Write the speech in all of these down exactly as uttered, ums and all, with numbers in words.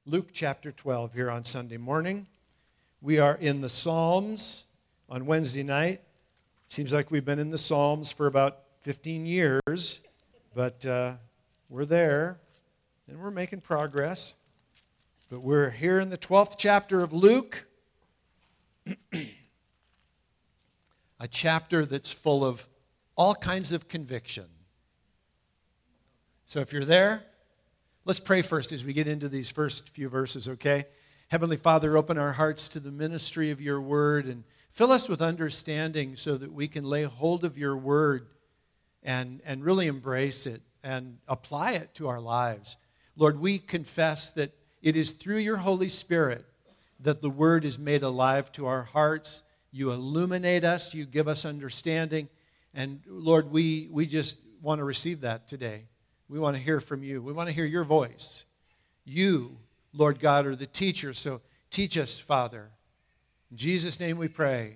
Luke chapter twelve here on Sunday morning. We are in the Psalms on Wednesday night. Seems like we've been in the Psalms for about fifteen years, but uh, we're there and we're making progress. But we're here in the twelfth chapter of Luke, a chapter that's full of all kinds of conviction. So if you're there, let's pray first as we get into these first few verses, okay? Heavenly Father, open our hearts to the ministry of your word and fill us with understanding so that we can lay hold of your word and, and really embrace it and apply it to our lives. Lord, we confess that it is through your Holy Spirit that the word is made alive to our hearts. You illuminate us, you give us understanding, and Lord, we, we just want to receive that today. We want to hear from you. We want to hear your voice. You, Lord God, are the teacher, so teach us, Father. In Jesus' name we pray.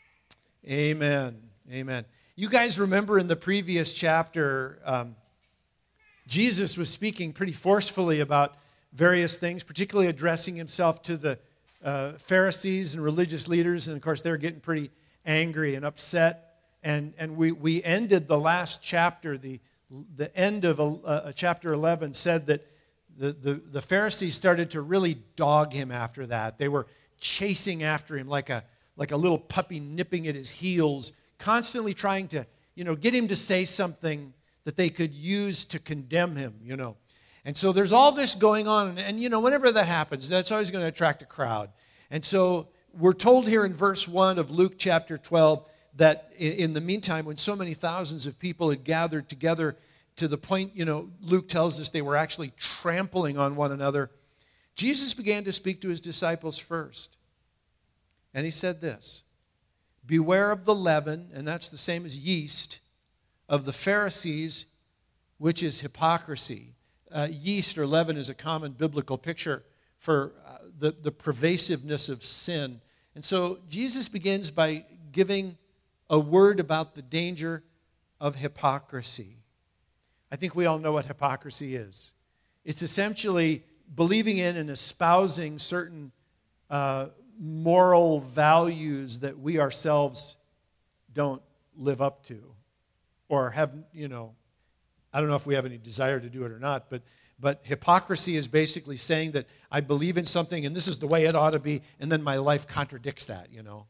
Amen. Amen. You guys remember in the previous chapter, um, Jesus was speaking pretty forcefully about various things, particularly addressing himself to the uh, Pharisees and religious leaders, and of course they're getting pretty angry and upset. And, and we, we ended the last chapter, the The end of uh, chapter eleven said that the, the, the Pharisees started to really dog him after that. They were chasing after him like a, like a little puppy nipping at his heels, constantly trying to, you know, get him to say something that they could use to condemn him, you know. And so there's all this going on, and, and you know, whenever that happens, that's always going to attract a crowd. And so we're told here in verse one of Luke chapter twelve that in the meantime, when so many thousands of people had gathered together to the point, you know, Luke tells us they were actually trampling on one another, Jesus began to speak to his disciples first. And he said this, "Beware of the leaven," and that's the same as yeast, "of the Pharisees, which is hypocrisy." Uh, yeast or leaven is a common biblical picture for uh, the, the pervasiveness of sin. And so Jesus begins by giving a word about the danger of hypocrisy. I think we all know what hypocrisy is. It's essentially believing in and espousing certain uh, moral values that we ourselves don't live up to or have, you know, I don't know if we have any desire to do it or not, but, but hypocrisy is basically saying that I believe in something and this is the way it ought to be, and then my life contradicts that, you know.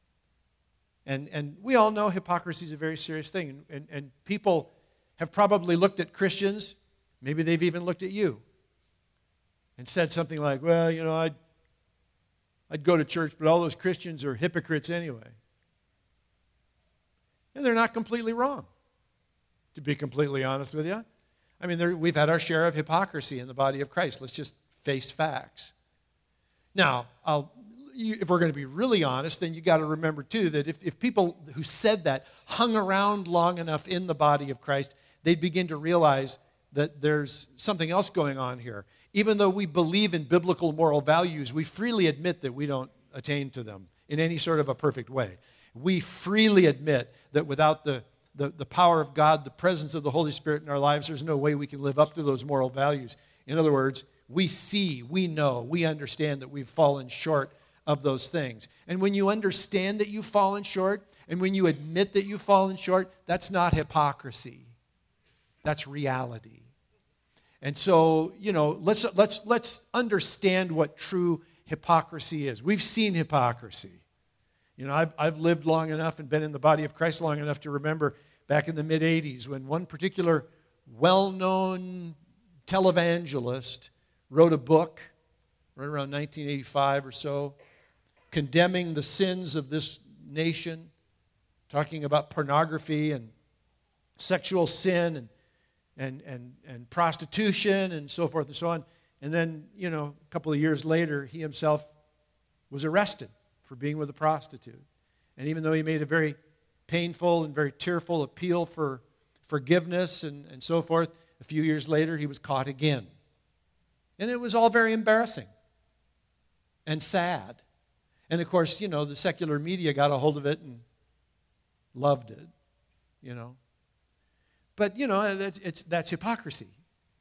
And, and we all know hypocrisy is a very serious thing. And, and, and people have probably looked at Christians, maybe they've even looked at you, and said something like, well, you know, I'd, I'd go to church, but all those Christians are hypocrites anyway. And they're not completely wrong, to be completely honest with you. I mean, there, we've had our share of hypocrisy in the body of Christ. Let's just face facts. Now, I'll... if we're going to be really honest, then you got to remember, too, that if, if people who said that hung around long enough in the body of Christ, they'd begin to realize that there's something else going on here. Even though we believe in biblical moral values, we freely admit that we don't attain to them in any sort of a perfect way. We freely admit that without the, the, the power of God, the presence of the Holy Spirit in our lives, there's no way we can live up to those moral values. In other words, we see, we know, we understand that we've fallen short of those things. And when you understand that you've fallen short, and when you admit that you've fallen short, that's not hypocrisy. That's reality. And so, you know, let's let's let's understand what true hypocrisy is. We've seen hypocrisy. You know, I've I've lived long enough and been in the body of Christ long enough to remember back in the mid eighties when one particular well-known televangelist wrote a book right around nineteen eighty-five or so, condemning the sins of this nation, talking about pornography and sexual sin and, and, and, and prostitution and so forth and so on. And then, you know, a couple of years later, he himself was arrested for being with a prostitute. And even though he made a very painful and very tearful appeal for forgiveness and, and so forth, a few years later, he was caught again. And it was all very embarrassing and sad. And of course, you know, the secular media got a hold of it and loved it, you know. But, you know, that's, it's, that's hypocrisy.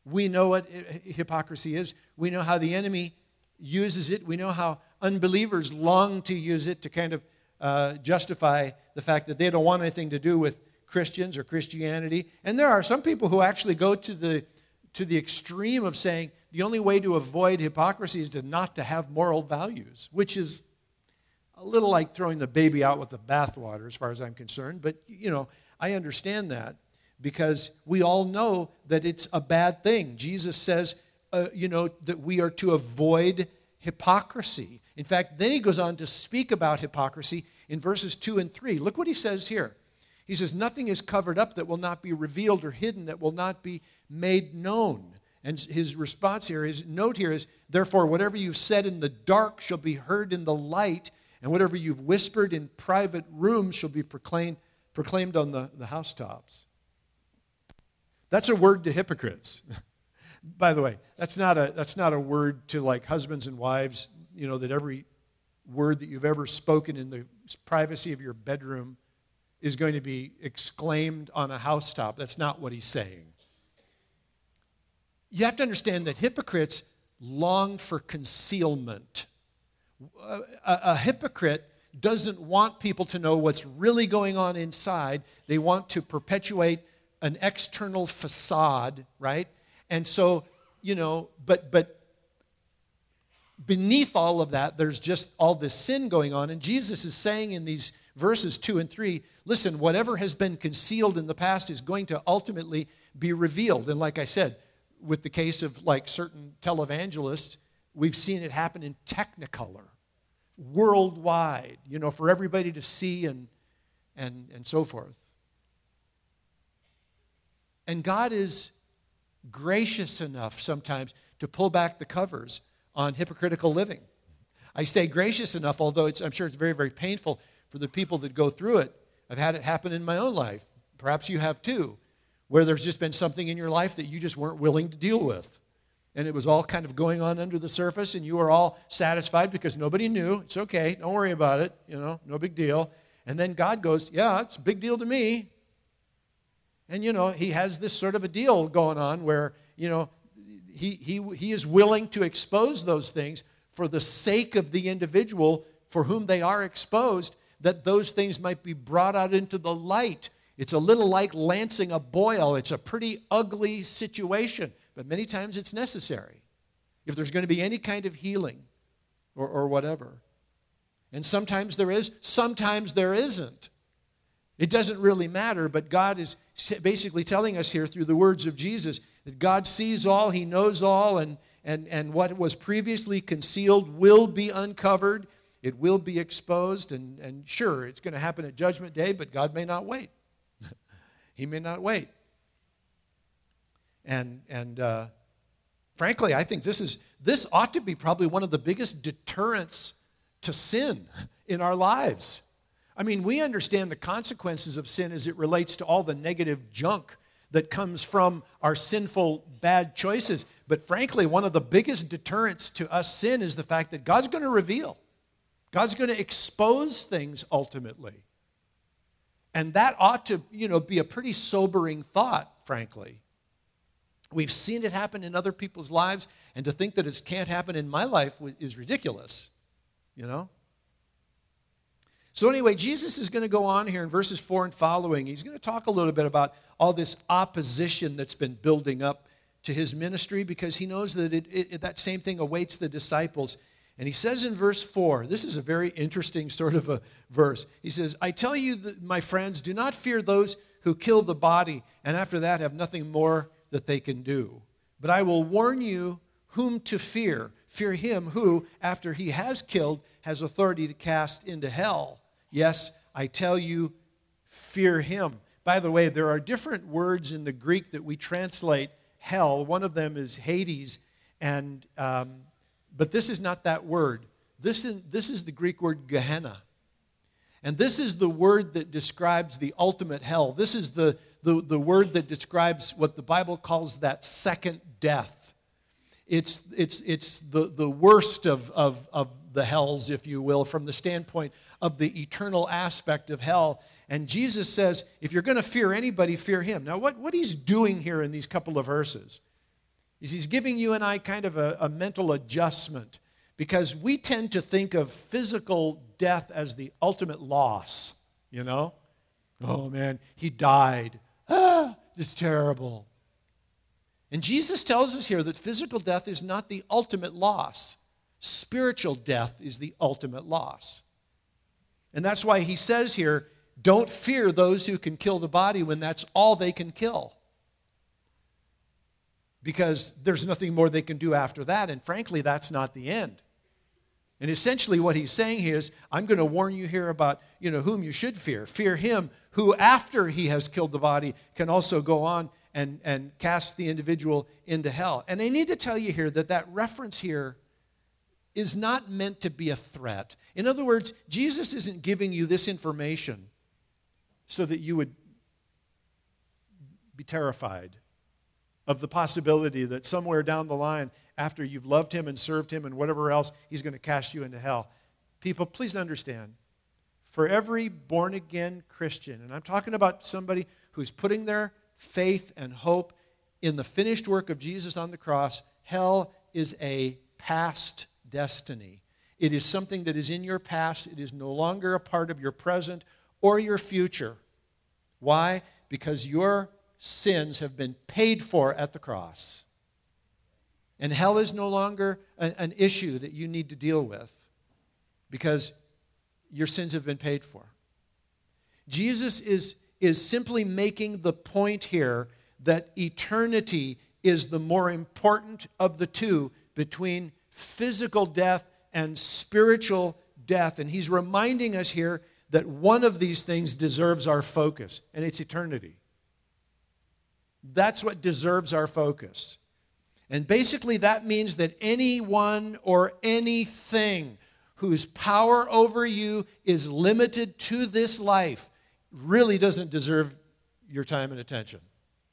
We know what hypocrisy is. We know how the enemy uses it. We know how unbelievers long to use it to kind of uh, justify the fact that they don't want anything to do with Christians or Christianity. And there are some people who actually go to the to the extreme of saying the only way to avoid hypocrisy is to not to have moral values, which is a little like throwing the baby out with the bathwater as far as I'm concerned. But, you know, I understand that because we all know that it's a bad thing. Jesus says, uh, you know, that we are to avoid hypocrisy. In fact, then he goes on to speak about hypocrisy in verses two and three. Look what he says here. He says, nothing is covered up that will not be revealed or hidden, that will not be made known. And his response here, his note here is, therefore, whatever you've said in the dark shall be heard in the light, and whatever you've whispered in private rooms shall be proclaimed, proclaimed on the, the housetops. That's a word to hypocrites. By the way, that's not a that's not a word to like husbands and wives, you know, that every word that you've ever spoken in the privacy of your bedroom is going to be exclaimed on a housetop. That's not what he's saying. You have to understand that hypocrites long for concealment. A, a, a hypocrite doesn't want people to know what's really going on inside. They want to perpetuate an external facade, right? And so, you know, but but beneath all of that, there's just all this sin going on. And Jesus is saying in these verses two and three, listen, whatever has been concealed in the past is going to ultimately be revealed. And like I said, with the case of like certain televangelists, we've seen it happen in Technicolor, worldwide, you know, for everybody to see and and and so forth. And God is gracious enough sometimes to pull back the covers on hypocritical living. I say gracious enough, although it's, I'm sure it's very, very painful for the people that go through it. I've had it happen in my own life. Perhaps you have too, where there's just been something in your life that you just weren't willing to deal with. And it was all kind of going on under the surface, and you were all satisfied because nobody knew. It's okay, don't worry about it, you know, no big deal. And then God goes, yeah, it's a big deal to me. And, you know, he has this sort of a deal going on where, you know, he, he, he is willing to expose those things for the sake of the individual for whom they are exposed, that those things might be brought out into the light. It's a little like lancing a boil. It's a pretty ugly situation, but many times it's necessary if there's going to be any kind of healing or, or whatever. And sometimes there is, sometimes there isn't. It doesn't really matter, but God is basically telling us here through the words of Jesus that God sees all, he knows all, and, and, and what was previously concealed will be uncovered. It will be exposed, and, and sure, it's going to happen at Judgment Day, but God may not wait. He may not wait. And, and uh, frankly, I think this is this ought to be probably one of the biggest deterrents to sin in our lives. I mean, we understand the consequences of sin as it relates to all the negative junk that comes from our sinful, bad choices. But frankly, one of the biggest deterrents to us sin is the fact that God's going to reveal. God's going to expose things ultimately. And that ought to, you know, be a pretty sobering thought, frankly. We've seen it happen in other people's lives, and to think that it can't happen in my life is ridiculous, you know? So anyway, Jesus is going to go on here in verses four and following. He's going to talk a little bit about all this opposition that's been building up to his ministry, because he knows that it, it, that same thing awaits the disciples. And he says in verse four, this is a very interesting sort of a verse. He says, I tell you, that, my friends, do not fear those who kill the body, and after that have nothing more that they can do. But I will warn you whom to fear. Fear him who, after he has killed, has authority to cast into hell. Yes, I tell you, fear him. By the way, there are different words in the Greek that we translate hell. One of them is Hades, and um, but this is not that word. This is, this is the Greek word Gehenna. And this is the word that describes the ultimate hell. This is the, the, the word that describes what the Bible calls that second death. It's, it's, it's the, the worst of, of, of the hells, if you will, from the standpoint of the eternal aspect of hell. And Jesus says, if you're going to fear anybody, fear him. Now, what, what he's doing here in these couple of verses is he's giving you and I kind of a, a mental adjustment, because we tend to think of physical death as the ultimate loss, you know? Oh man, he died. Ah, it's terrible. And Jesus tells us here that physical death is not the ultimate loss. Spiritual death is the ultimate loss. And that's why he says here, don't fear those who can kill the body when that's all they can kill. Because there's nothing more they can do after that, and frankly, that's not the end. And essentially what he's saying here is, I'm going to warn you here about, you know, whom you should fear. Fear him who, after he has killed the body, can also go on and, and cast the individual into hell. And I need to tell you here that that reference here is not meant to be a threat. In other words, Jesus isn't giving you this information so that you would be terrified of the possibility that somewhere down the line, after you've loved him and served him and whatever else, he's going to cast you into hell. People, please understand, for every born-again Christian, and I'm talking about somebody who's putting their faith and hope in the finished work of Jesus on the cross, hell is a past destiny. It is something that is in your past. It is no longer a part of your present or your future. Why? Because your sins have been paid for at the cross. And hell is no longer an, an issue that you need to deal with, because your sins have been paid for. Jesus is, is simply making the point here that eternity is the more important of the two between physical death and spiritual death. And he's reminding us here that one of these things deserves our focus, and it's eternity. That's what deserves our focus. And basically that means that anyone or anything whose power over you is limited to this life really doesn't deserve your time and attention.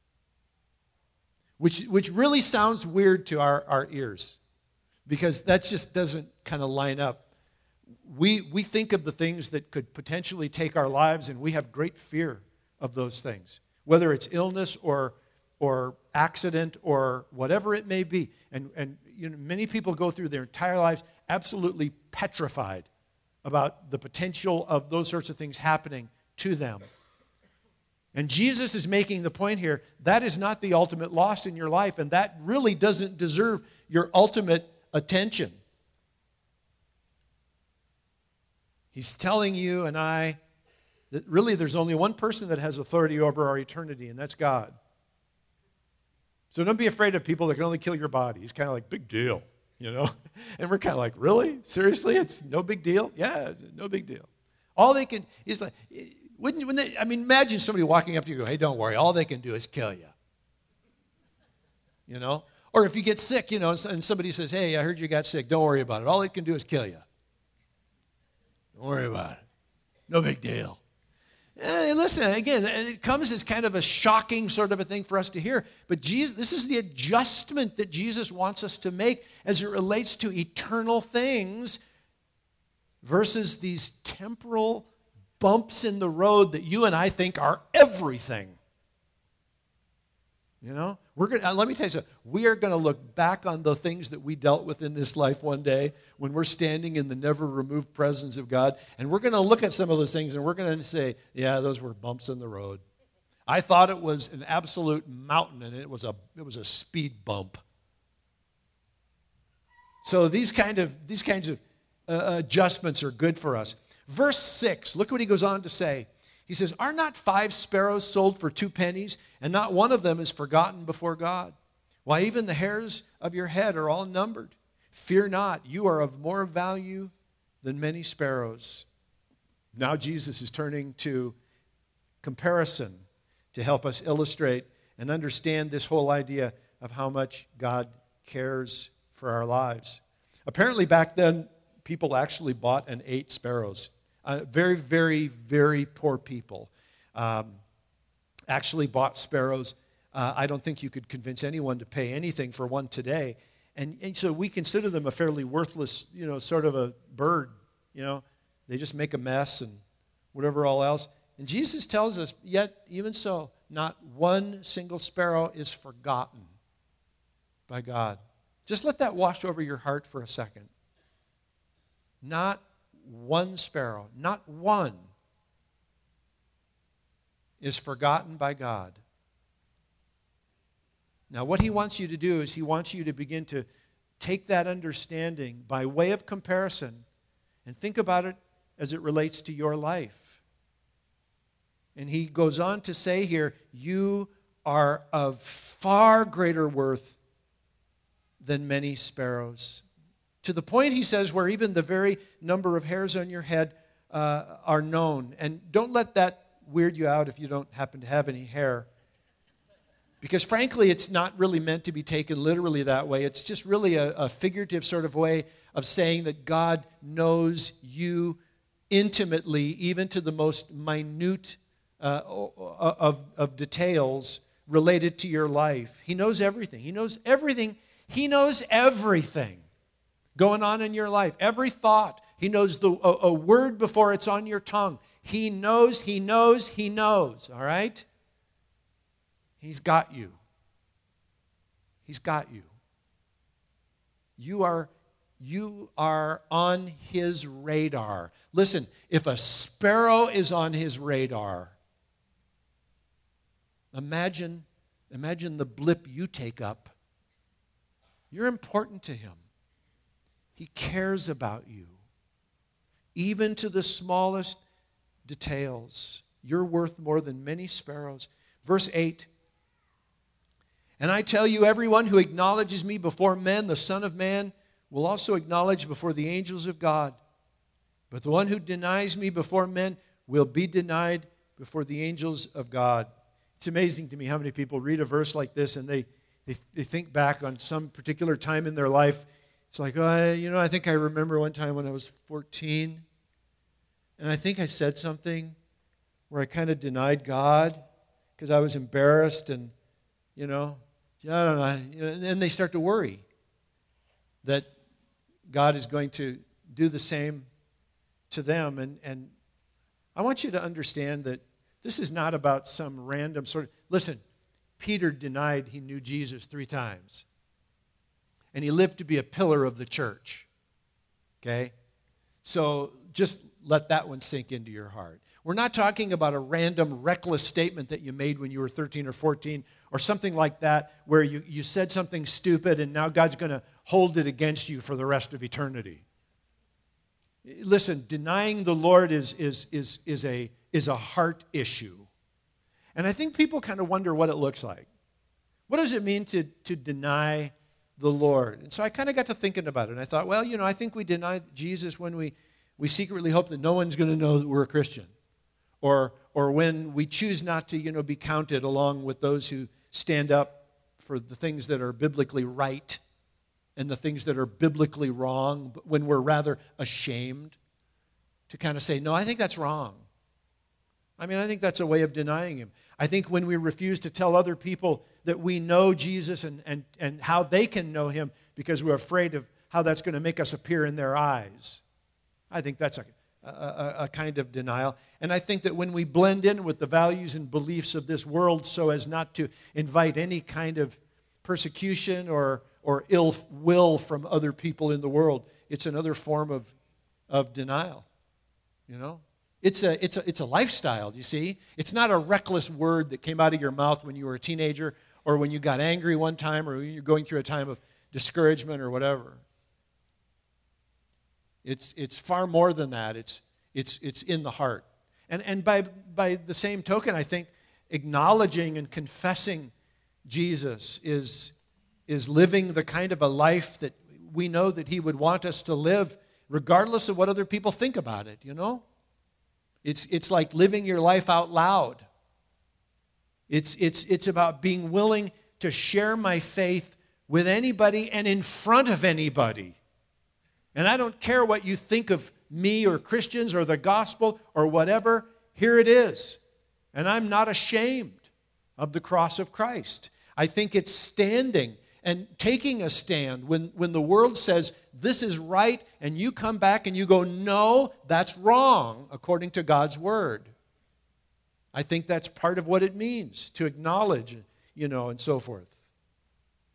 Which, which really sounds weird to our, our ears, because that just doesn't kind of line up. We, we think of the things that could potentially take our lives, and we have great fear of those things, whether it's illness or or accident or whatever it may be. And, and you know, many people go through their entire lives absolutely petrified about the potential of those sorts of things happening to them. And Jesus is making the point here, that is not the ultimate loss in your life, and that really doesn't deserve your ultimate attention. He's telling you and I that really there's only one person that has authority over our eternity, and that's God. So don't be afraid of people that can only kill your body. It's kind of like, big deal, you know? And we're kind of like, really? Seriously? It's no big deal? Yeah, it's no big deal. All they can, is like, wouldn't, when they, I mean, imagine somebody walking up to you and go, hey, don't worry, all they can do is kill you. You know? Or if you get sick, you know, and somebody says, hey, I heard you got sick, don't worry about it. All they can do is kill you. Don't worry about it. No big deal. Eh, listen, again, it comes as kind of a shocking sort of a thing for us to hear. But Jesus, this is the adjustment that Jesus wants us to make as it relates to eternal things versus these temporal bumps in the road that you and I think are everything. You know, we're gonna, let me tell you something. We are going to look back on the things that we dealt with in this life one day when we're standing in the never-removed presence of God, and we're going to look at some of those things, and we're going to say, yeah, those were bumps in the road. I thought it was an absolute mountain, and it was a it was a speed bump. So these kind of these kinds of uh, adjustments are good for us. Verse six, look what he goes on to say. He says, are not five sparrows sold for two pennies, and not one of them is forgotten before God? Why, even the hairs of your head are all numbered. Fear not, you are of more value than many sparrows. Now Jesus is turning to comparison to help us illustrate and understand this whole idea of how much God cares for our lives. Apparently back then, people actually bought and ate sparrows. Uh, very, very, very poor people um, actually bought sparrows. Uh, I don't think you could convince anyone to pay anything for one today. And, and so we consider them a fairly worthless, you know, sort of a bird. You know, they just make a mess and whatever all else. And Jesus tells us, yet even so, not one single sparrow is forgotten by God. Just let that wash over your heart for a second. Not one sparrow, not one, is forgotten by God. Now, what he wants you to do is he wants you to begin to take that understanding by way of comparison and think about it as it relates to your life. And he goes on to say here, you are of far greater worth than many sparrows. To the point, he says, where even the very number of hairs on your head uh, are known. And don't let that weird you out if you don't happen to have any hair. Because frankly, it's not really meant to be taken literally that way. It's just really a, a figurative sort of way of saying that God knows you intimately, even to the most minute uh, of, of details related to your life. He knows everything. He knows everything. He knows everything going on in your life. Every thought. He knows the, a, a word before it's on your tongue. He knows, he knows, he knows. All right? He's got you. He's got you. You are, you are on his radar. Listen, if a sparrow is on his radar, imagine, imagine the blip you take up. You're important to him. He cares about you. Even to the smallest details. You're worth more than many sparrows. Verse eight. And I tell you, everyone who acknowledges me before men, the Son of Man, will also acknowledge before the angels of God. But the one who denies me before men will be denied before the angels of God. It's amazing to me how many people read a verse like this and they, they, they think back on some particular time in their life. It's like, oh, you know, I think I remember one time when I was fourteen, and I think I said something where I kind of denied God because I was embarrassed and, you know, I don't know. And then they start to worry that God is going to do the same to them. And, and I want you to understand that this is not about some random sort of... Listen, Peter denied he knew Jesus three times. And he lived to be a pillar of the church. Okay? So just let that one sink into your heart. We're not talking about a random, reckless statement that you made when you were thirteen or fourteen or something like that where you, you said something stupid and now God's going to hold it against you for the rest of eternity. Listen, denying the Lord is, is, is, is, a, is a heart issue. And I think people kind of wonder what it looks like. What does it mean to, to deny the Lord? And so I kind of got to thinking about it. And I thought, well, you know, I think we deny Jesus when we, we secretly hope that no one's going to know that we're a Christian. Or, or when we choose not to, you know, be counted along with those who stand up for the things that are biblically right and the things that are biblically wrong, but when we're rather ashamed to kind of say, no, I think that's wrong. I mean, I think that's a way of denying him. I think when we refuse to tell other people that we know Jesus and, and, and how they can know him because we're afraid of how that's going to make us appear in their eyes, I think that's a, a, a kind of denial. And I think that when we blend in with the values and beliefs of this world so as not to invite any kind of persecution or, or ill will from other people in the world, it's another form of, of denial, you know? It's a, it's, a, it's a lifestyle, you see? It's not a reckless word that came out of your mouth when you were a teenager or when you got angry one time or when you're going through a time of discouragement or whatever. It's, it's far more than that. It's, it's, it's in the heart. And, and by, by the same token, I think acknowledging and confessing Jesus is, is living the kind of a life that we know that he would want us to live regardless of what other people think about it, you know? It's, it's like living your life out loud. It's, it's, it's about being willing to share my faith with anybody and in front of anybody. And I don't care what you think of me or Christians or the gospel or whatever. Here it is. And I'm not ashamed of the cross of Christ. I think it's standing and taking a stand when, when the world says this is right and you come back and you go, no, that's wrong according to God's word. I think that's part of what it means to acknowledge, you know, and so forth.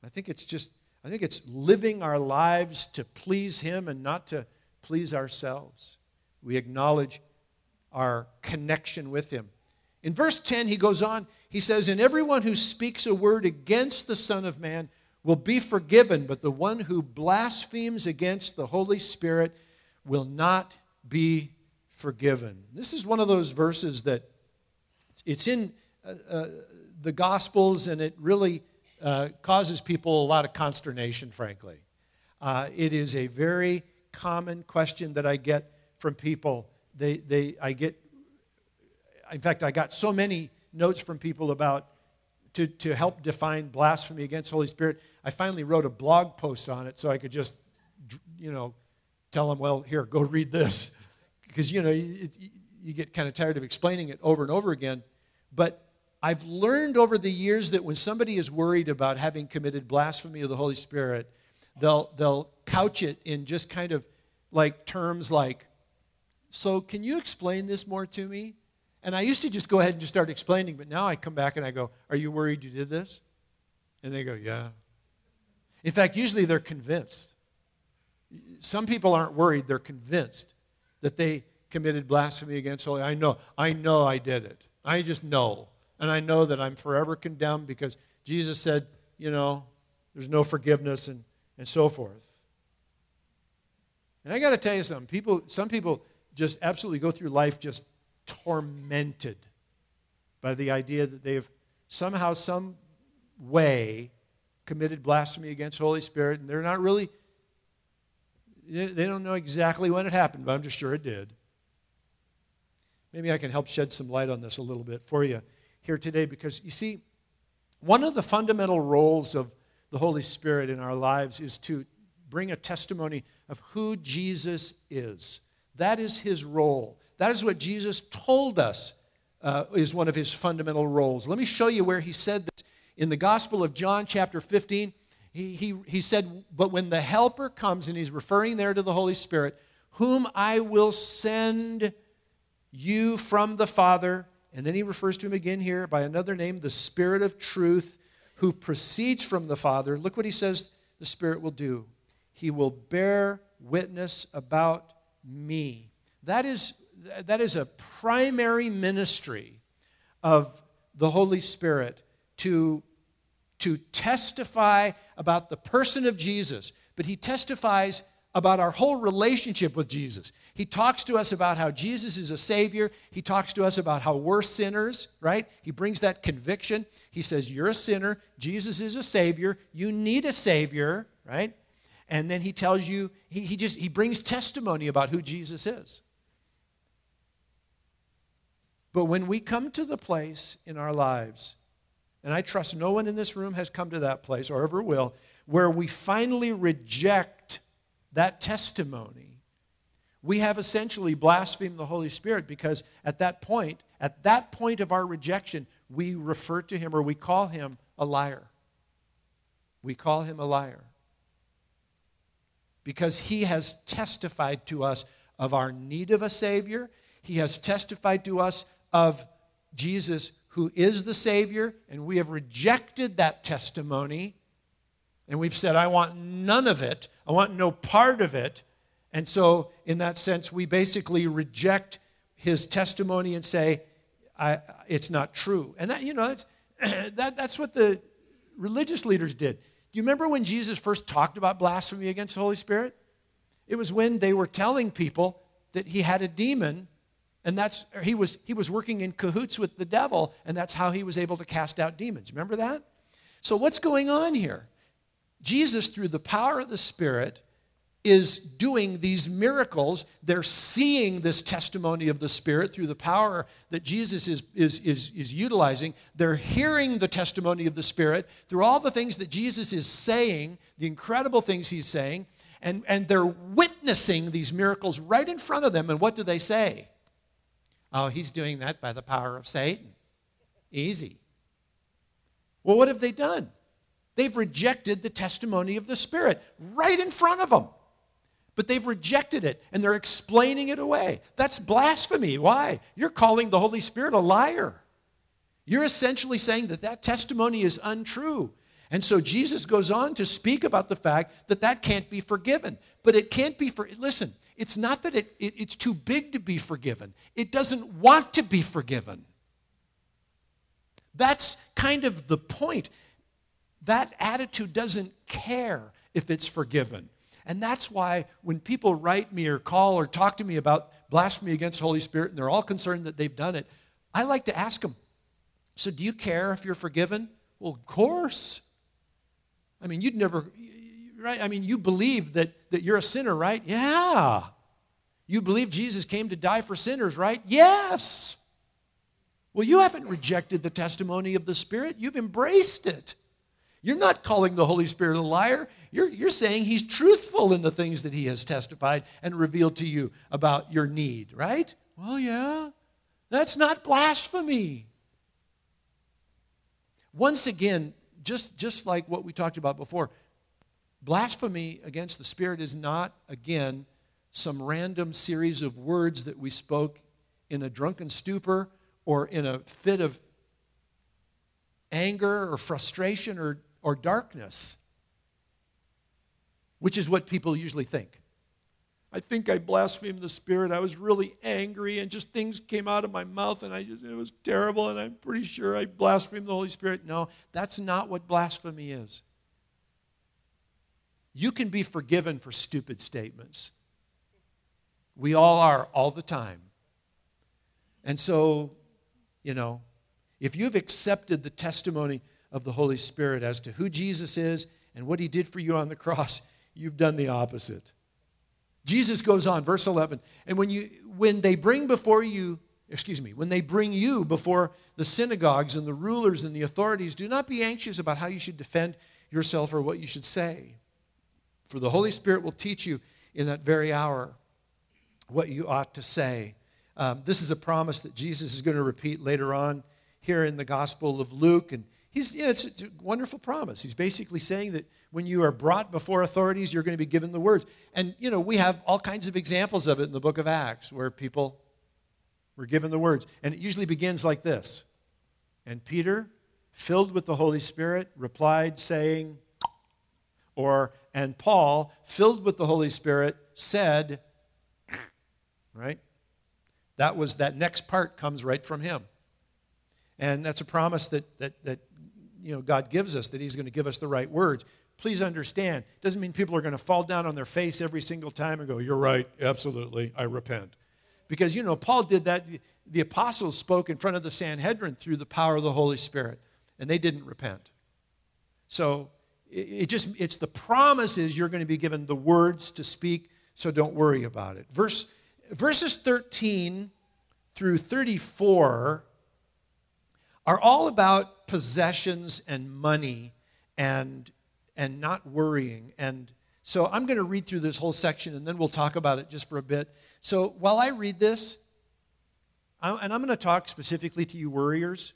I think it's just, I think it's living our lives to please Him and not to please ourselves. We acknowledge our connection with Him. In verse ten, he goes on, he says, and everyone who speaks a word against the Son of Man will be forgiven, but the one who blasphemes against the Holy Spirit will not be forgiven. This is one of those verses that it's in uh, uh, the Gospels, and it really uh, causes people a lot of consternation, frankly. Uh, it is a very common question that I get from people. They, they, I get, in fact, I got so many notes from people about to, to help define blasphemy against the Holy Spirit. I finally wrote a blog post on it so I could just, you know, tell them, well, here, go read this. Because, you know, you, you get kind of tired of explaining it over and over again. But I've learned over the years that when somebody is worried about having committed blasphemy of the Holy Spirit, they'll, they'll couch it in just kind of like terms like, so can you explain this more to me? And I used to just go ahead and just start explaining, but now I come back and I go, are you worried you did this? And they go, yeah. In fact, usually they're convinced. Some people aren't worried, they're convinced that they committed blasphemy against holy. I know, I know I did it. I just know. And I know that I'm forever condemned because Jesus said, you know, there's no forgiveness and, and so forth. And I got to tell you something. People, some people just absolutely go through life just tormented by the idea that they've somehow, some way committed blasphemy against the Holy Spirit, and they're not really, they don't know exactly when it happened, but I'm just sure it did. Maybe I can help shed some light on this a little bit for you here today, because you see, one of the fundamental roles of the Holy Spirit in our lives is to bring a testimony of who Jesus is. That is His role. That is what Jesus told us uh, is one of His fundamental roles. Let me show you where He said this. In the Gospel of John, chapter fifteen, he, he, he said, but when the Helper comes, and He's referring there to the Holy Spirit, whom I will send you from the Father, and then He refers to Him again here by another name, the Spirit of truth, who proceeds from the Father. Look what He says the Spirit will do. He will bear witness about me. That is, that is a primary ministry of the Holy Spirit, to, to testify about the person of Jesus. But He testifies about our whole relationship with Jesus. He talks to us about how Jesus is a Savior. He talks to us about how we're sinners, right? He brings that conviction. He says, you're a sinner. Jesus is a Savior. You need a Savior, right? And then He tells you, he, he just, he brings testimony about who Jesus is. But when we come to the place in our lives, and I trust no one in this room has come to that place or ever will, where we finally reject that testimony, we have essentially blasphemed the Holy Spirit, because at that point, at that point of our rejection, we refer to Him, or we call Him a liar. We call Him a liar. Because He has testified to us of our need of a Savior. He has testified to us of Jesus, who is the Savior, and we have rejected that testimony, and we've said, I want none of it. I want no part of it. And so, in that sense, we basically reject His testimony and say, I, it's not true. And that, you know, that's, that, that's what the religious leaders did. Do you remember when Jesus first talked about blasphemy against the Holy Spirit? It was when they were telling people that He had a demon, and that's he was he was working in cahoots with the devil, and that's how He was able to cast out demons. Remember that? So what's going on here? Jesus, through the power of the Spirit, is doing these miracles. They're seeing this testimony of the Spirit through the power that Jesus is, is, is, is utilizing. They're hearing the testimony of the Spirit through all the things that Jesus is saying, the incredible things He's saying, and, and they're witnessing these miracles right in front of them. And what do they say? Oh, He's doing that by the power of Satan. Easy. Well, what have they done? They've rejected the testimony of the Spirit right in front of them. But they've rejected it, and they're explaining it away. That's blasphemy. Why? You're calling the Holy Spirit a liar. You're essentially saying that that testimony is untrue. And so Jesus goes on to speak about the fact that that can't be forgiven. But it can't be for, listen, it's not that it, it, it's too big to be forgiven. It doesn't want to be forgiven. That's kind of the point. That attitude doesn't care if it's forgiven. And that's why when people write me or call or talk to me about blasphemy against the Holy Spirit, and they're all concerned that they've done it, I like to ask them, so do you care if you're forgiven? Well, of course. I mean, you'd never, right? I mean, you believe that, that you're a sinner, right? Yeah. You believe Jesus came to die for sinners, right? Yes. Well, you haven't rejected the testimony of the Spirit. You've embraced it. You're not calling the Holy Spirit a liar. You're, you're saying he's truthful in the things that he has testified and revealed to you about your need, right? Well, yeah. That's not blasphemy. Once again, just, just like what we talked about before, blasphemy against the Spirit is not, again, some random series of words that we spoke in a drunken stupor or in a fit of anger or frustration or, or darkness, which is what people usually think. I think I blasphemed the Spirit. I was really angry and just things came out of my mouth and I just it was terrible and I'm pretty sure I blasphemed the Holy Spirit. No, that's not what blasphemy is. You can be forgiven for stupid statements. We all are all the time. And so, you know, if you've accepted the testimony of the Holy Spirit as to who Jesus is and what he did for you on the cross, you've done the opposite. Jesus goes on, verse eleven, and when you when they bring before you, excuse me, when they bring you before the synagogues and the rulers and the authorities, do not be anxious about how you should defend yourself or what you should say. For the Holy Spirit will teach you in that very hour what you ought to say. Um, this is a promise that Jesus is going to repeat later on here in the Gospel of Luke, and he's yeah, it's, it's a wonderful promise. He's basically saying that when you are brought before authorities, you're going to be given the words. And, you know, we have all kinds of examples of it in the book of Acts where people were given the words. And it usually begins like this. And Peter, filled with the Holy Spirit, replied saying, or, and Paul, filled with the Holy Spirit, said, right? That was, that next part comes right from him. And that's a promise that, that, that you know, God gives us, that he's going to give us the right words. Please understand, it doesn't mean people are going to fall down on their face every single time and go, you're right, absolutely, I repent. Because, you know, Paul did that. The apostles spoke in front of the Sanhedrin through the power of the Holy Spirit, and they didn't repent. So it just, it's the promise is you're going to be given the words to speak, so don't worry about it. Verse, verses thirteen through thirty-four are all about possessions and money and and not worrying. And so I'm going to read through this whole section, and then we'll talk about it just for a bit. So while I read this, and I'm going to talk specifically to you worriers,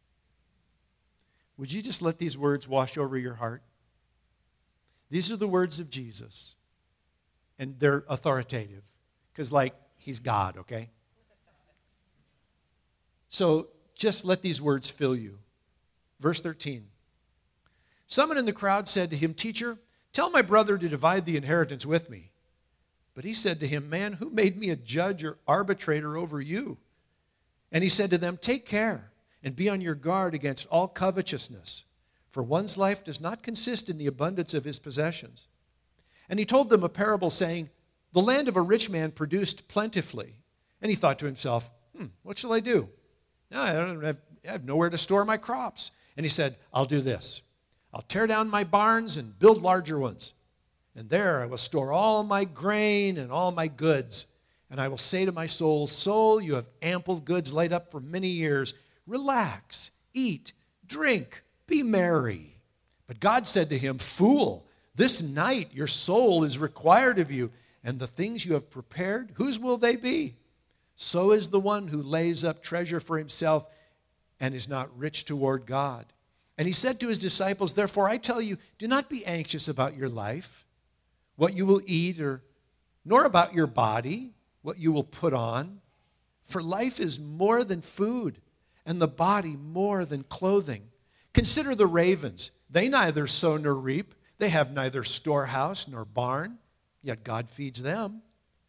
would you just let these words wash over your heart? These are the words of Jesus, and they're authoritative, because, like, he's God, okay? So just let these words fill you. Verse thirteen. Someone in the crowd said to him, Teacher, tell my brother to divide the inheritance with me. But he said to him, Man, who made me a judge or arbitrator over you? And he said to them, Take care and be on your guard against all covetousness, for one's life does not consist in the abundance of his possessions. And he told them a parable saying, The land of a rich man produced plentifully. And he thought to himself, Hmm, what shall I do? Now I don't have, I have nowhere to store my crops. And he said, I'll do this. I'll tear down my barns and build larger ones. And there I will store all my grain and all my goods. And I will say to my soul, Soul, you have ample goods laid up for many years. Relax, eat, drink, be merry. But God said to him, Fool, this night your soul is required of you, and the things you have prepared, whose will they be? So is the one who lays up treasure for himself and is not rich toward God. And he said to his disciples, Therefore I tell you, do not be anxious about your life, what you will eat, or nor about your body, what you will put on. For life is more than food, and the body more than clothing. Consider the ravens. They neither sow nor reap. They have neither storehouse nor barn, yet God feeds them.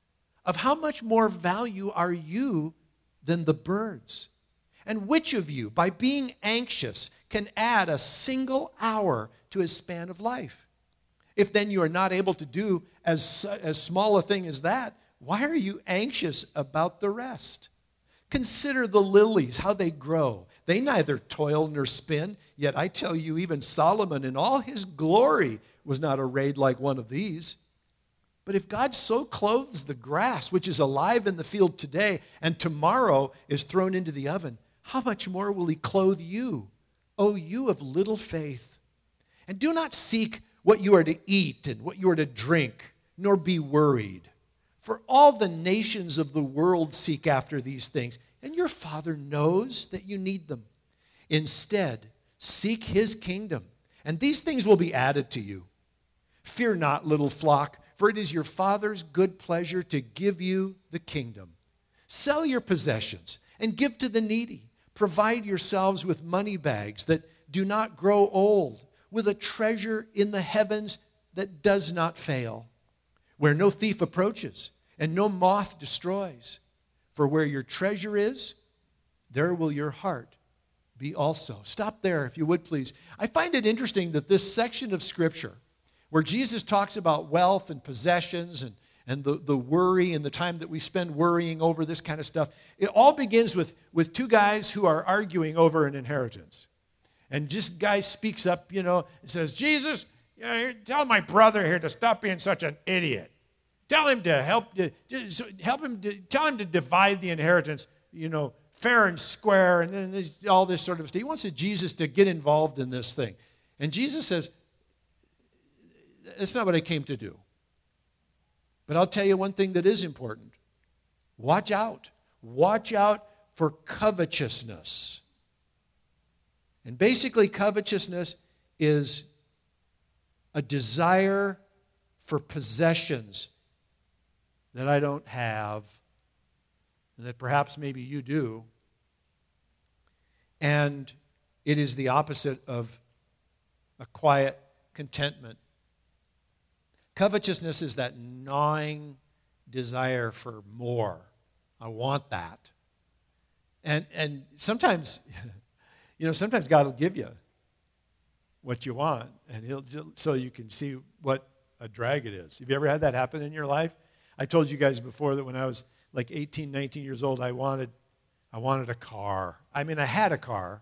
Of how much more value are you than the birds? And which of you, by being anxious, can add a single hour to his span of life? If then you are not able to do as, as small a thing as that, why are you anxious about the rest? Consider the lilies, how they grow. They neither toil nor spin, yet I tell you, even Solomon in all his glory was not arrayed like one of these. But if God so clothes the grass, which is alive in the field today, and tomorrow is thrown into the oven, how much more will he clothe you, O you of little faith? And do not seek what you are to eat and what you are to drink, nor be worried. For all the nations of the world seek after these things, and your Father knows that you need them. Instead, seek his kingdom, and these things will be added to you. Fear not, little flock, for it is your Father's good pleasure to give you the kingdom. Sell your possessions and give to the needy. Provide yourselves with money bags that do not grow old, with a treasure in the heavens that does not fail, where no thief approaches and no moth destroys. For where your treasure is, there will your heart be also. Stop there, if you would, please. I find it interesting that this section of Scripture, where Jesus talks about wealth and possessions and, and the, the worry and the time that we spend worrying over this kind of stuff, it all begins with, with two guys who are arguing over an inheritance. And just guy speaks up, you know, and says, Jesus, you know, tell my brother here to stop being such an idiot. Tell him to help, just help him, to, tell him to divide the inheritance, you know, fair and square, and then this, all this sort of stuff. He wants Jesus to get involved in this thing. And Jesus says, that's not what I came to do. But I'll tell you one thing that is important. Watch out. Watch out for covetousness. And basically, covetousness is a desire for possessions that I don't have, and that perhaps maybe you do. And it is the opposite of a quiet contentment. Covetousness is that gnawing desire for more. I want that. And and sometimes, you know, sometimes God will give you what you want, and he'll so you can see what a drag it is. Have you ever had that happen in your life? I told you guys before that when I was like eighteen, nineteen years old, I wanted I wanted a car. I mean, I had a car.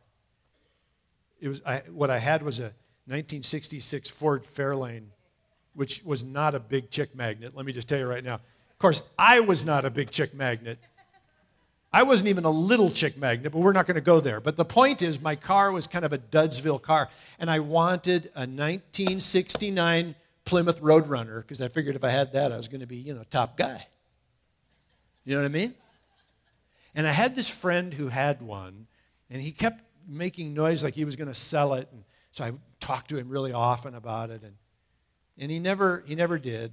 It was I, what I had was a nineteen sixty-six Ford Fairlane, which was not a big chick magnet. Let me just tell you right now. Of course, I was not a big chick magnet. I wasn't even a little chick magnet, but we're not going to go there. But the point is, my car was kind of a Dudsville car, and I wanted a nineteen sixty-nine Plymouth Roadrunner because I figured if I had that, I was going to be, you know, top guy. You know what I mean? And I had this friend who had one, and he kept making noise like he was going to sell it. And so I talked to him really often about it, and and he never he never did.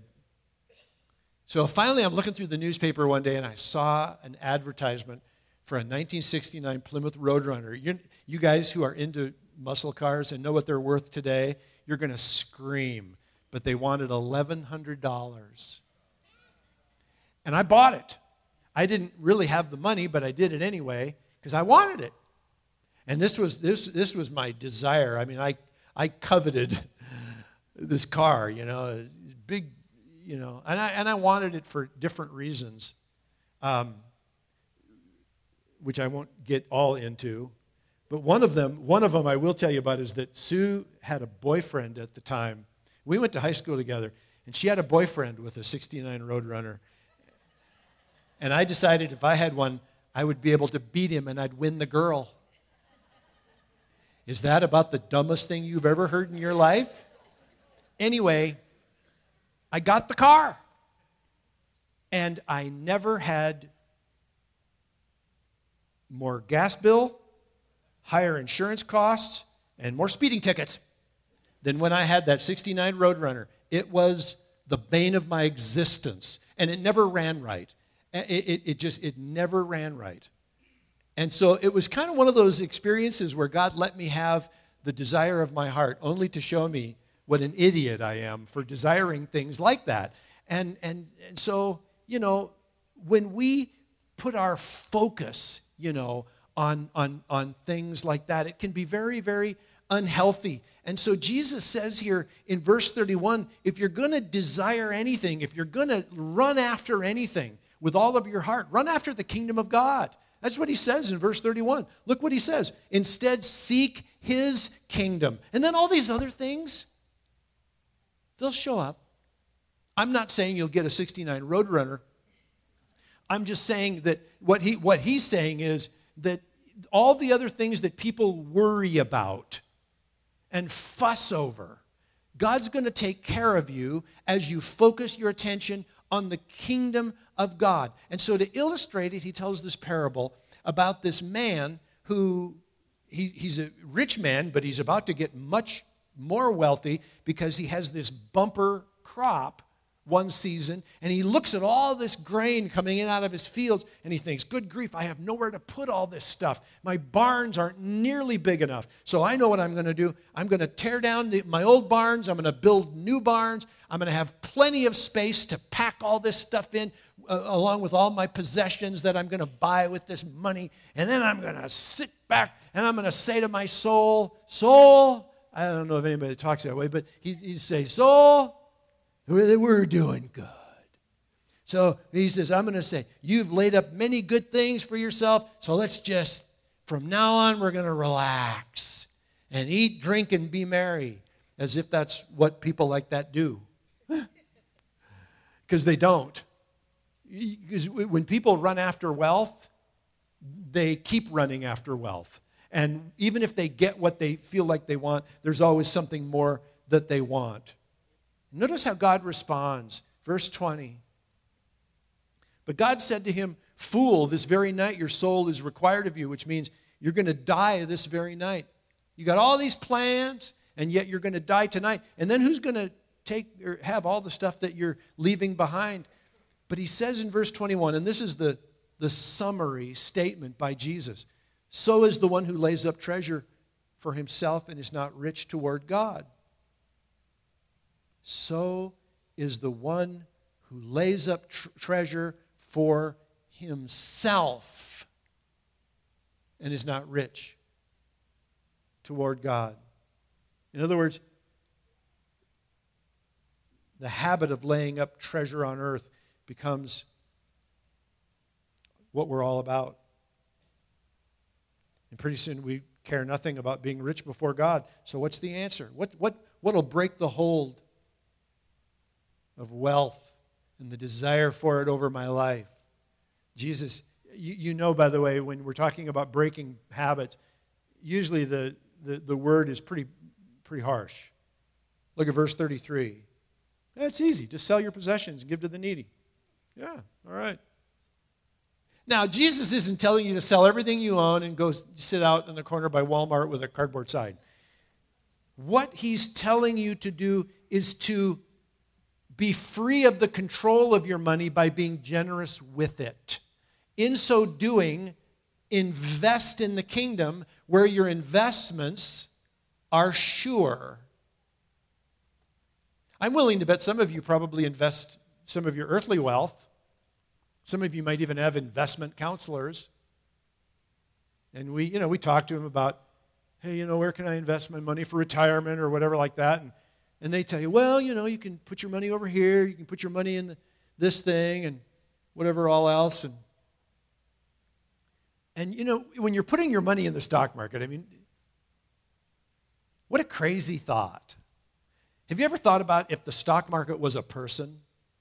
So finally, I'm looking through the newspaper one day, and I saw an advertisement for a nineteen sixty-nine Plymouth Roadrunner. You, you guys who are into muscle cars and know what they're worth today, you're going to scream. But they wanted eleven hundred dollars. And I bought it. I didn't really have the money, but I did it anyway because I wanted it. And this was this this was my desire. I mean, I I coveted this car, you know, big, you know, and I and I wanted it for different reasons, um, which I won't get all into. But one of them, one of them I will tell you about is that Sue had a boyfriend at the time. We went to high school together, and she had a boyfriend with a sixty-nine Roadrunner. And I decided if I had one, I would be able to beat him and I'd win the girl. Is that about the dumbest thing you've ever heard in your life? Anyway, I got the car. And I never had more gas bill, higher insurance costs, and more speeding tickets than when I had that sixty-nine Roadrunner. It was the bane of my existence, and it never ran right. It, it, it just, it never ran right. And so it was kind of one of those experiences where God let me have the desire of my heart, only to show me what an idiot I am for desiring things like that. And, and, and so, you know, when we put our focus, you know, on, on, on things like that, it can be very, very unhealthy. And so Jesus says here in verse thirty-one, if you're going to desire anything, if you're going to run after anything with all of your heart, run after the kingdom of God. That's what he says in verse thirty-one. Look what he says. Instead, seek his kingdom. And then all these other things, they'll show up. I'm not saying you'll get a sixty-nine Roadrunner. I'm just saying that what he what he's saying is that all the other things that people worry about and fuss over, God's going to take care of you as you focus your attention on the kingdom of God. And so to illustrate it, he tells this parable about this man who, he, he's a rich man, but he's about to get much more wealthy because he has this bumper crop one season, and he looks at all this grain coming in out of his fields, and he thinks, good grief, I have nowhere to put all this stuff. My barns aren't nearly big enough. So I know what I'm going to do. I'm going to tear down the, my old barns. I'm going to build new barns. I'm going to have plenty of space to pack all this stuff in, uh, along with all my possessions that I'm going to buy with this money. And then I'm going to sit back, and I'm going to say to my soul, soul, I don't know if anybody talks that way, but he, he'd say, soul, we're doing good. So he says, I'm going to say, you've laid up many good things for yourself, so let's just, from now on, we're going to relax and eat, drink, and be merry, as if that's what people like that do. Because they don't. Because when people run after wealth, they keep running after wealth. And even if they get what they feel like they want, there's always something more that they want. Notice how God responds. Verse twenty. But God said to him, fool, this very night your soul is required of you, which means you're going to die this very night. You got all these plans, and yet you're going to die tonight. And then who's going to take or have all the stuff that you're leaving behind? But he says in verse twenty-one, and this is the, the summary statement by Jesus, so is the one who lays up treasure for himself and is not rich toward God. So is the one who lays up tr- treasure for himself and is not rich toward God. In other words, the habit of laying up treasure on earth becomes what we're all about. And pretty soon we care nothing about being rich before God. So what's the answer? What what what'll break the hold of wealth and the desire for it over my life? Jesus, you, you know, by the way, when we're talking about breaking habits, usually the, the, the word is pretty, pretty harsh. Look at verse thirty-three. It's easy. Just sell your possessions and give to the needy. Yeah, all right. Now, Jesus isn't telling you to sell everything you own and go sit out in the corner by Walmart with a cardboard sign. What he's telling you to do is to be free of the control of your money by being generous with it. In so doing, invest in the kingdom where your investments are sure. I'm willing to bet some of you probably invest some of your earthly wealth. Some of you might even have investment counselors. And we, you know, we talk to them about, hey, you know, where can I invest my money for retirement or whatever like that? And And they tell you, well, you know, you can put your money over here. You can put your money in this thing and whatever all else. And, and, you know, when you're putting your money in the stock market, I mean, what a crazy thought. Have you ever thought about if the stock market was a person?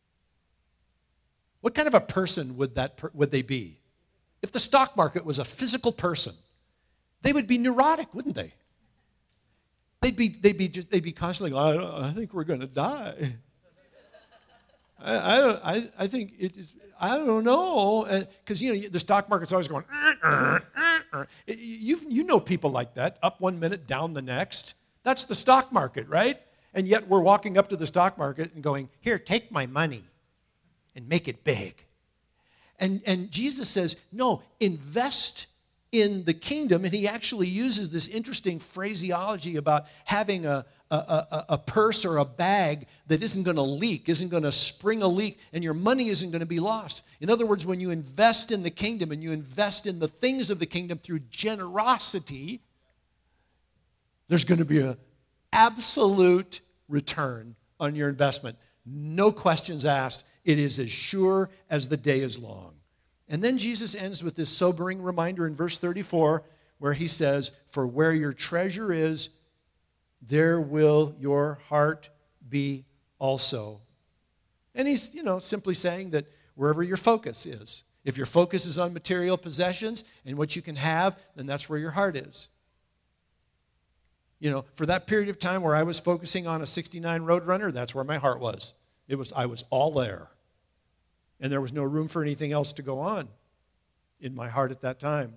What kind of a person would that per- would they be? If the stock market was a physical person, they would be neurotic, wouldn't they? They'd be, they'd be, just, they'd be constantly, I, I think we're going to die. I, I, I, I think it is, I don't know, because you know the stock market's always going. Uh, uh, uh. You you know people like that, up one minute, down the next. That's the stock market, right? And yet we're walking up to the stock market and going, here, take my money, and make it big. And and Jesus says, no, invest in the kingdom, and he actually uses this interesting phraseology about having a, a, a, a purse or a bag that isn't going to leak, isn't going to spring a leak, and your money isn't going to be lost. In other words, when you invest in the kingdom and you invest in the things of the kingdom through generosity, there's going to be an absolute return on your investment. No questions asked. It is as sure as the day is long. And then Jesus ends with this sobering reminder in verse thirty-four, where he says, "For where your treasure is, there will your heart be also." And he's, you know, simply saying that wherever your focus is, if your focus is on material possessions and what you can have, then that's where your heart is. You know, for that period of time where I was focusing on a sixty-nine Roadrunner, that's where my heart was. It was, I was all there. And there was no room for anything else to go on in my heart at that time.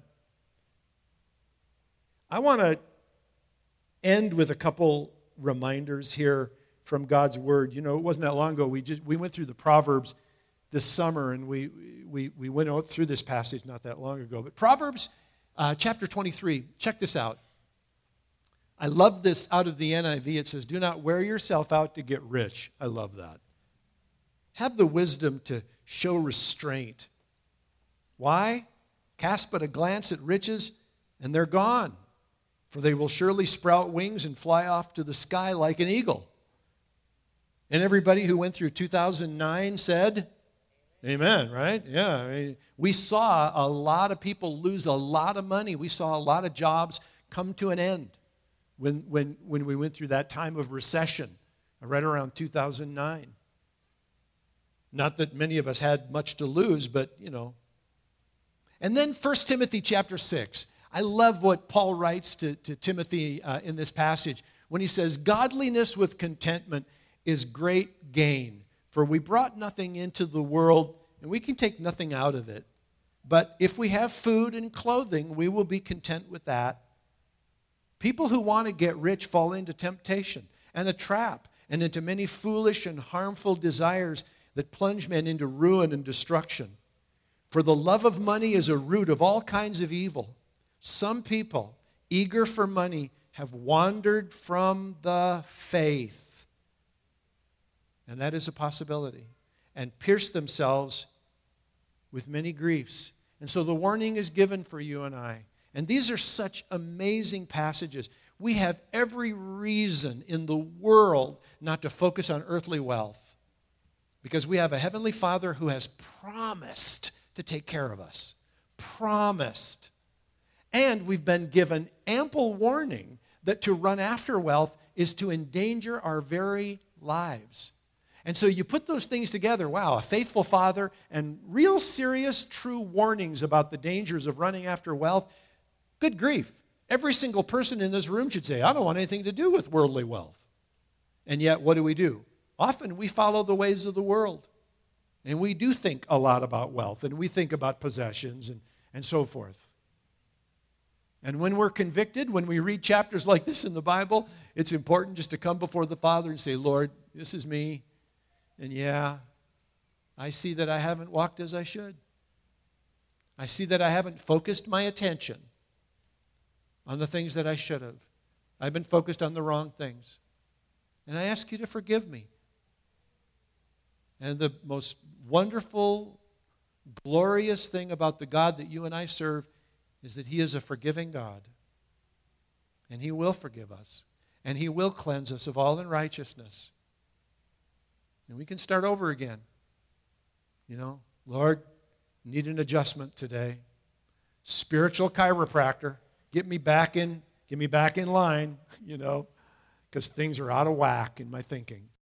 I want to end with a couple reminders here from God's Word. You know, it wasn't that long ago. We just we went through the Proverbs this summer, and we we we went out through this passage not that long ago. But Proverbs uh, chapter twenty-three, check this out. I love this out of the N I V. It says, "Do not wear yourself out to get rich." I love that. Have the wisdom to show restraint. Why? Cast but a glance at riches, and they're gone. For they will surely sprout wings and fly off to the sky like an eagle. And everybody who went through two thousand nine said, amen, right? Yeah. I mean, we saw a lot of people lose a lot of money. We saw a lot of jobs come to an end when, when, when we went through that time of recession, right around two thousand nine. Not that many of us had much to lose, but, you know. And then First Timothy chapter six. I love what Paul writes to, to Timothy uh, in this passage when he says, "Godliness with contentment is great gain. For we brought nothing into the world, and we can take nothing out of it. But if we have food and clothing, we will be content with that." People who want to get rich fall into temptation and a trap and into many foolish and harmful desires that plunge men into ruin and destruction. For the love of money is a root of all kinds of evil. Some people, eager for money, have wandered from the faith. And that is a possibility. And pierced themselves with many griefs. And so the warning is given for you and I. And these are such amazing passages. We have every reason in the world not to focus on earthly wealth. Because we have a heavenly Father who has promised to take care of us. Promised. And we've been given ample warning that to run after wealth is to endanger our very lives. And so you put those things together, wow, a faithful Father and real serious, true warnings about the dangers of running after wealth. Good grief. Every single person in this room should say, I don't want anything to do with worldly wealth. And yet, what do we do? Often we follow the ways of the world. And we do think a lot about wealth, and we think about possessions and, and so forth. And when we're convicted, when we read chapters like this in the Bible, it's important just to come before the Father and say, Lord, this is me. And yeah, I see that I haven't walked as I should. I see that I haven't focused my attention on the things that I should have. I've been focused on the wrong things. And I ask you to forgive me. And the most wonderful, glorious thing about the God that you and I serve is that He is a forgiving God. And He will forgive us. And He will cleanse us of all unrighteousness. And we can start over again. You know, Lord, need an adjustment today. Spiritual chiropractor, get me back in, get me back in line, you know, because things are out of whack in my thinking.